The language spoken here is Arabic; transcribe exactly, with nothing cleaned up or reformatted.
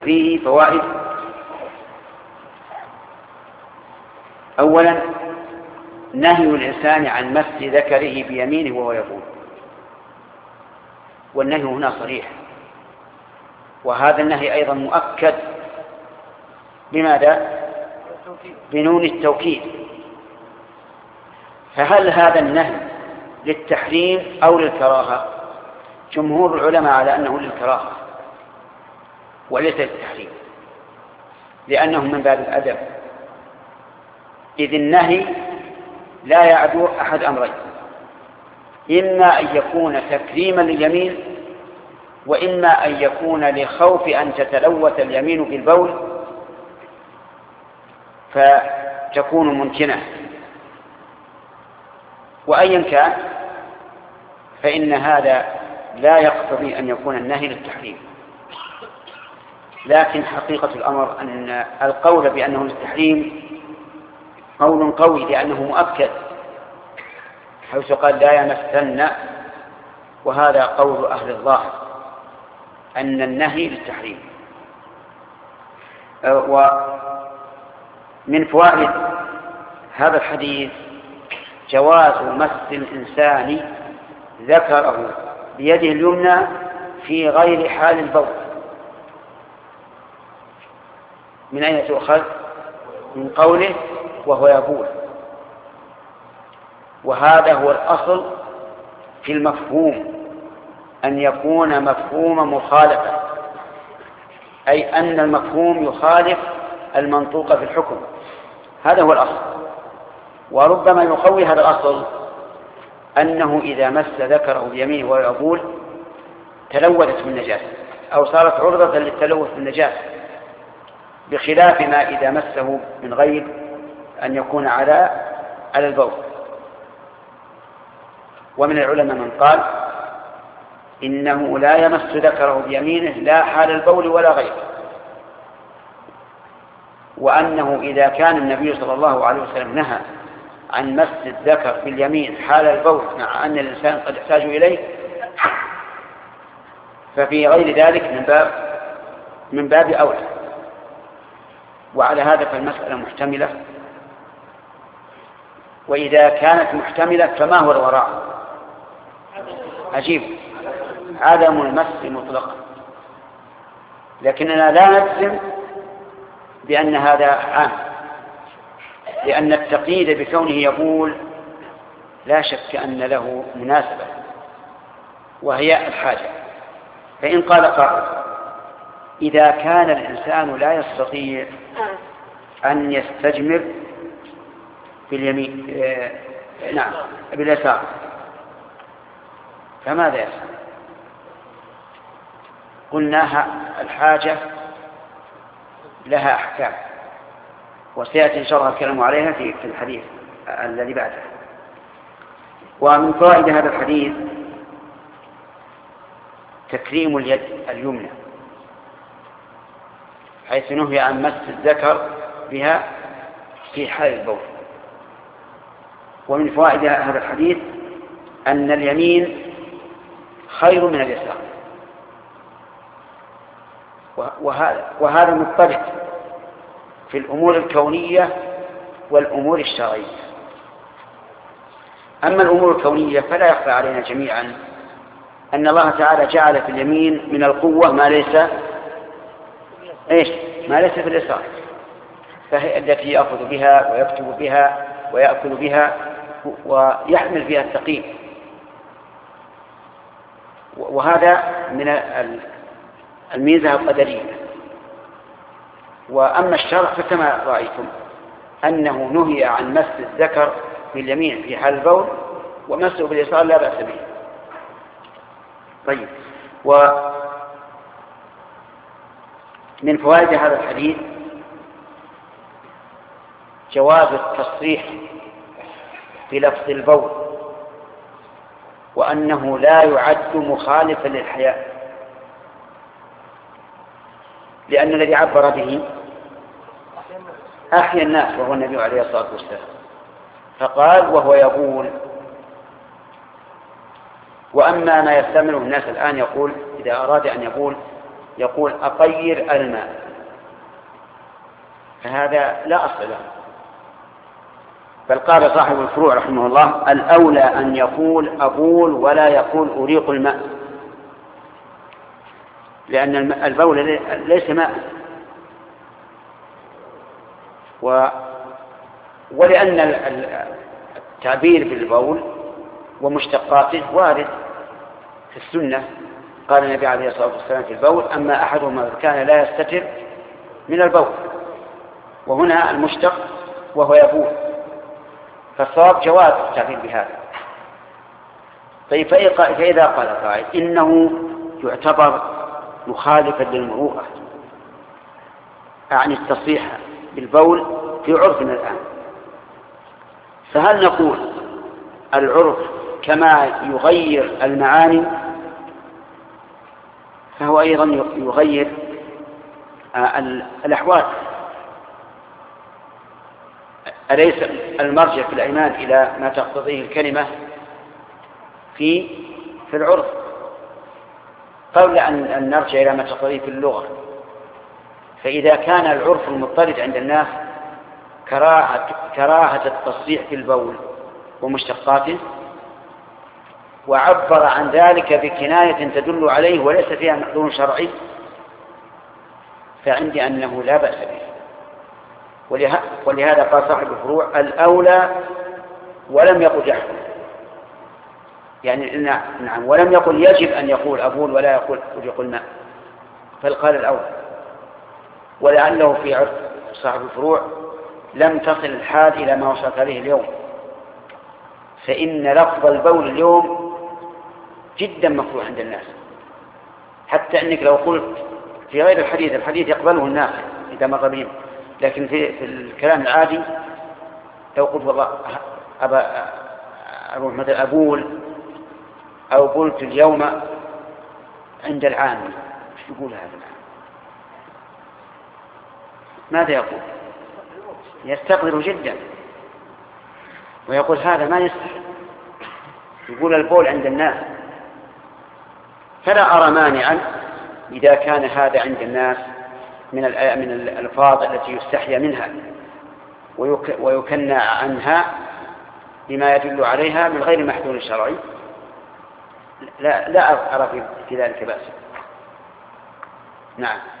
فيه فوائد. أولا نهي الإنسان عن مس ذكره بيمينه وهو يقول، والنهي هنا صريح، وهذا النهي أيضا مؤكد بماذا؟ بنون التوكيد. فهل هذا النهي للتحريم أو للكراهة؟ جمهور العلماء على أنه للكراهة وليس للتحريم، لأنه من باب الأدب، إذ النهي لا يعدو أحد أمرين: إما أن يكون تكريما لليمين، وإما أن يكون لخوف أن تتلوث اليمين بالبول فتكون ممكنة. وأيا كان فإن هذا لا يقتضي أن يكون النهي للتحريم، لكن حقيقة الأمر أن القول بأنه للتحريم قول قوي، لأنه مؤكد، حيث قال لا يمسن، وهذا قول أهل الظاهر أن النهي للتحريم. ومن فوائد هذا الحديث جواز مس الإنسان ذكره بيده اليمنى في غير حال البول. من أين تؤخذ؟ من قوله وهو يبول، وهذا هو الأصل في المفهوم، أن يكون مفهوم مخالفة، أي أن المفهوم يخالف المنطوق في الحكم، هذا هو الأصل. وربما يقوي هذا الأصل أنه إذا مس ذكره بيمينه وهو يبول تلوثت بالنجاسة أو صارت عرضة للتلوث بالنجاسة، بخلاف ما إذا مسه من غير أن يكون على على البول. ومن العلماء من قال إنه لا يمس ذكره بيمينه لا حال البول ولا غيره، وأنه إذا كان النبي صلى الله عليه وسلم نهى عن مس الذكر باليمين حال البول مع أن الإنسان قد يحتاج إليه، ففي غير ذلك من باب من باب أولى. وعلى هذا فالمسألة محتملة، وإذا كانت محتملة فما هو الوراء؟ عجيب، عدم المس مطلقا، لكننا لا نجزم بأن هذا عام، لأن التقييد بكونه يقول لا شك أن له مناسبة وهي الحاجة. فإن قال قائل إذا كان الإنسان لا يستطيع أن يستجمر باليمين آه نعم باليسار فماذا يفعل؟ قلنا الحاجة لها أحكام، وسيأتي شرح الكلام عليها في الحديث الذي بعده. ومن فوائد هذا الحديث تكريم اليد اليمنى، حيث نهي عن مس الذكر بها في حال البول. ومن فوائد هذا الحديث أن اليمين خير من اليسار، وهذا مضطرد في الأمور الكونية والأمور الشرعية. أما الأمور الكونية فلا يخفى علينا جميعا أن الله تعالى جعل في اليمين من القوة ما ليس إيش ما ليس في اليسار، فهي التي يأخذ بها ويكتب بها ويأكل بها ويحمل فيها الثقيل، وهذا من الميزة القدرية. وأما الشرع فكما رأيتم أنه نهي عن مس الذكر باليمين في حال البول، ومسه باليسار لا بأس به. طيب، ومن فوائد هذا الحديث جواز التصريح بلفظ البول، وأنه لا يعد مخالفا للحياء، لأن الذي عبر به أحيا الناس وهو النبي عليه الصلاة والسلام، فقال وهو يقول. وأما ما يستعمله الناس الآن يقول إذا أراد أن يقول يقول أطير الماء، فهذا لا أصل له. بل قال صاحب الفروع رحمه الله: الأولى أن يقول أبول ولا يقول أريق الماء، لأن البول ليس ماء، و ولأن التعبير بالبول ومشتقاته وارد في السنة. قال النبي عليه الصلاة والسلام في البول: أما أحدهما كان لا يستتر من البول، وهنا المشتق وهو يبول، فالصواب جواز التعبير بهذا. طيب فإذا قال قائل إنه يعتبر مخالفا للمروءة، أعني التصريح بالبول في عرفنا الآن، فهل نقول العرف كما يغير المعاني فهو أيضا يغير الأحوال؟ أليس المرجع في الأيمان إلى ما تقتضيه الكلمة في في العرف قبل أن نرجع إلى ما تقتضيه في اللغة؟ فإذا كان العرف المضطرد عند الناس كراهة, كراهة التصريح بالبول ومشتقاته، وعبر عن ذلك بكناية تدل عليه وليس فيها محذور شرعي، فعندي أنه لا بأس به. ولهذا قال صاحب الفروع: الأولى ولم يقل يحكم، يعني نعم ولم يقل يجب أن يقول أبول ولا يقول أريق الماء، بل قال الأولى. ولعله في عرف صاحب الفروع لم تصل الحال إلى ما وصلت عليه اليوم، فإن لفظ البول اليوم جدا مكروه عند الناس، حتى أنك لو قلت في غير الحديث، الحديث يقبله الناس إذا مر بهم، لكن في, في الكلام العادي لو قلت والله أبا أروح مثل أبول أو قلت اليوم عند العامل، ايش يقول هذا العامل؟ ماذا يقول؟ يستقدر جدا ويقول هذا ما يصح، يقول البول عند الناس. فلا أرى مانعا إذا كان هذا عند الناس من من الألفاظ التي يستحيا منها ويكنى عنها بما يدل عليها من غير محذور شرعي، لا لا أرى في ذلك بأس. نعم.